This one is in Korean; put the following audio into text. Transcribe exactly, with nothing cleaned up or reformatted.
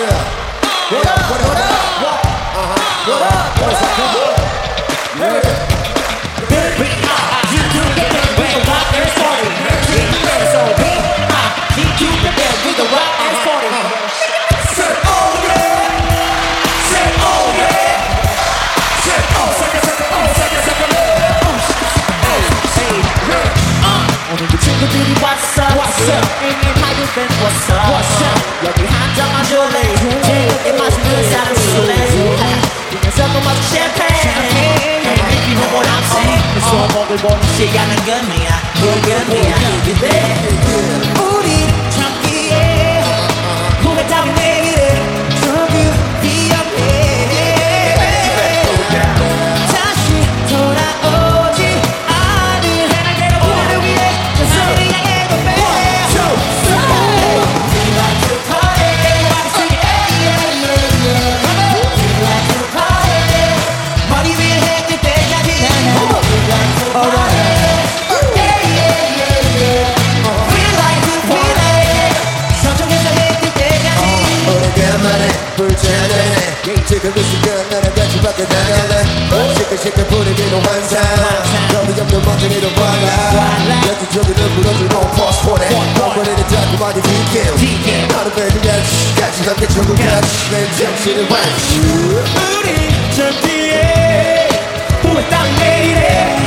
What up? What up? What up? Uh-huh. What up? What up? Come on. You ready? Baby, you do get it with the rock and party. So big, you do get it with the rock and party. Say oh yeah. Say oh yeah. Say oh, second, second, oh, second, second, oh. 오늘도 친구들이 왔어. What's up? How you been? What's up? What's up? 여기 한잔 마실래? 제일 마시는 사람 술래? 이녀석은 마주 샴페인. You know what I'm saying? 소목을 보는 시간은 금이야. 불금이야. 우리 참기에 꿈에 답이 내기를 조금 위험해. 다시 돌아오지 않을 내가 우리를 위해 저 소리 향해 더 빼. We like to party. Everybody sing it. We like to party. 머리 위에 해뜰 때까지 나는 We like to party. Yeah, yeah, yeah, yeah. We like to party. 서쪽에서 해뜰 때까지. 오래간만에 불장난해 지금 이 순간 나랑 같이 밖에 나갈래 시끌시끌 분위기로 환상 너무 없는 먼지로 발라 여기저기를 불어주고 포스포네 너머리를 잡고 많이 비켜 너는 배드야 같이 함께 천국까지 내 정신을 완수 우리 저 뒤에 후회 따윈 내일에